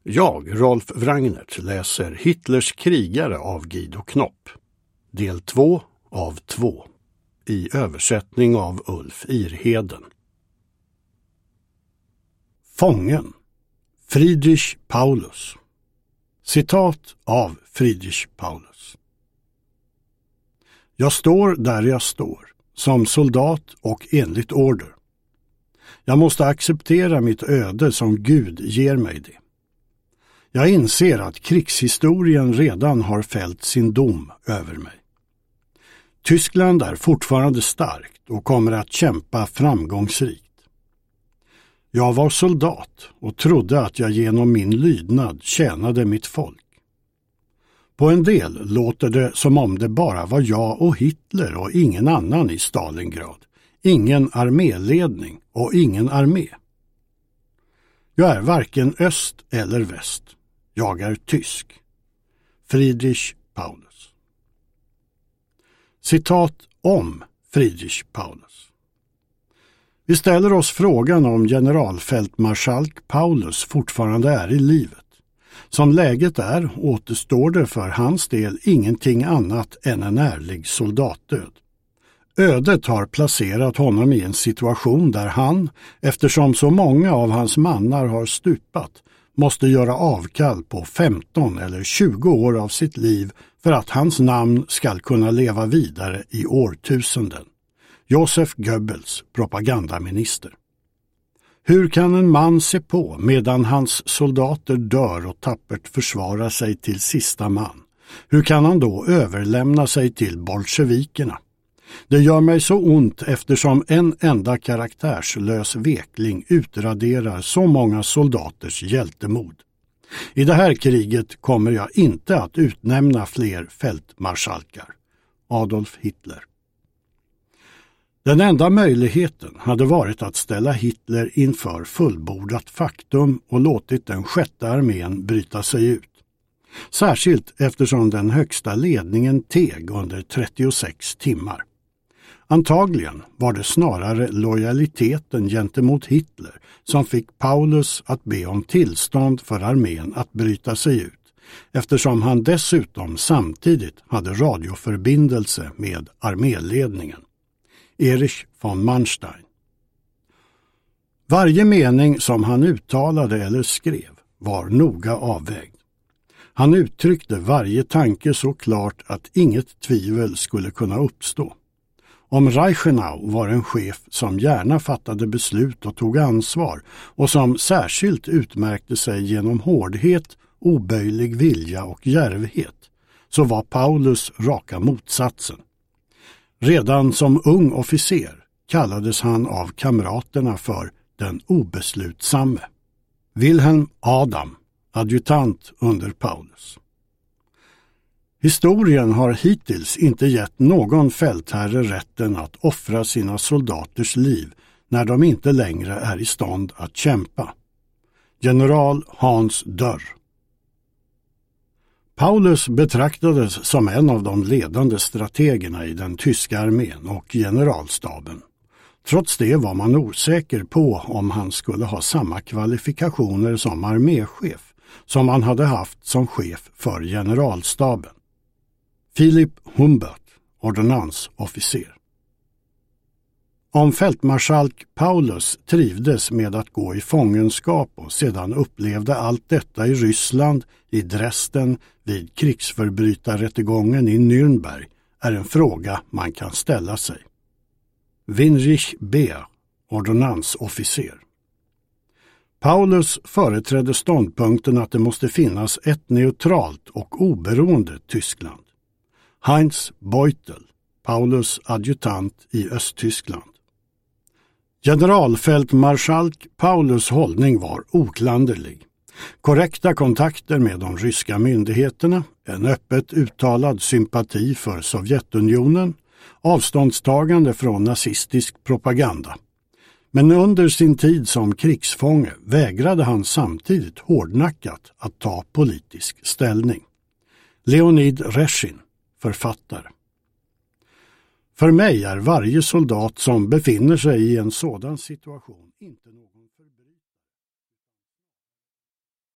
Jag, Rolf Wrangnert, läser Hitlers krigare av Guido Knopp. Del 2 av 2. I översättning av Ulf Irheden. Fången. Friedrich Paulus. Citat av Friedrich Paulus. Jag står där jag står, som soldat och enligt order. Jag måste acceptera mitt öde som Gud ger mig det. Jag inser att krigshistorien redan har fällt sin dom över mig. Tyskland är fortfarande starkt och kommer att kämpa framgångsrikt. Jag var soldat och trodde att jag genom min lydnad tjänade mitt folk. På en del låter det som om det bara var jag och Hitler och ingen annan i Stalingrad. Ingen arméledning och ingen armé. Jag är varken öst eller väst. Jag är tysk. Friedrich Paulus. Citat om Friedrich Paulus. Vi ställer oss frågan om generalfältmarskalk Paulus fortfarande är i livet. Som läget är återstår det för hans del ingenting annat än en ärlig soldatdöd. Ödet har placerat honom i en situation där han, eftersom så många av hans mannar har stupat, måste göra avkall på 15 eller 20 år av sitt liv för att hans namn ska kunna leva vidare i årtusenden. Josef Goebbels, propagandaminister. Hur kan en man se på medan hans soldater dör och tappert försvarar sig till sista man? Hur kan han då överlämna sig till bolsjevikerna? Det gör mig så ont eftersom en enda karaktärslös vekling utraderar så många soldaters hjältemod. I det här kriget kommer jag inte att utnämna fler fältmarskalkar. Adolf Hitler. Den enda möjligheten hade varit att ställa Hitler inför fullbordat faktum och låtit den 6:e armén bryta sig ut. Särskilt eftersom den högsta ledningen teg under 36 timmar. Antagligen var det snarare lojaliteten gentemot Hitler som fick Paulus att be om tillstånd för armén att bryta sig ut, eftersom han dessutom samtidigt hade radioförbindelse med arméledningen. Erich von Manstein. Varje mening som han uttalade eller skrev var noga avvägd. Han uttryckte varje tanke så klart att inget tvivel skulle kunna uppstå. Om Reichenau var en chef som gärna fattade beslut och tog ansvar och som särskilt utmärkte sig genom hårdhet, oböjlig vilja och djärvhet, så var Paulus raka motsatsen. Redan som ung officer kallades han av kamraterna för den obeslutsamme. Wilhelm Adam, adjutant under Paulus. Historien har hittills inte gett någon fältherre rätten att offra sina soldaters liv när de inte längre är i stånd att kämpa. General Hans Dörr. Paulus betraktades som en av de ledande strategerna i den tyska armén och generalstaben. Trots det var man osäker på om han skulle ha samma kvalifikationer som arméchef som han hade haft som chef för generalstaben. Philipp Humbert, ordonnansofficer. Om fältmarskalk Paulus trivdes med att gå i fångenskap och sedan upplevde allt detta i Ryssland, i Dresden, vid krigsförbrytarrättegången i Nürnberg är en fråga man kan ställa sig. Winrich Beer, ordonnansofficer. Paulus företrädde ståndpunkten att det måste finnas ett neutralt och oberoende Tyskland. Heinz Beutel, Paulus adjutant i Östtyskland. Generalfältmarskalk Paulus hållning var oklanderlig. Korrekta kontakter med de ryska myndigheterna, en öppet uttalad sympati för Sovjetunionen, avståndstagande från nazistisk propaganda. Men under sin tid som krigsfånge vägrade han samtidigt hårdnackat att ta politisk ställning. Leonid Reshin, författare. För mig är varje soldat som befinner sig i en sådan situation inte någon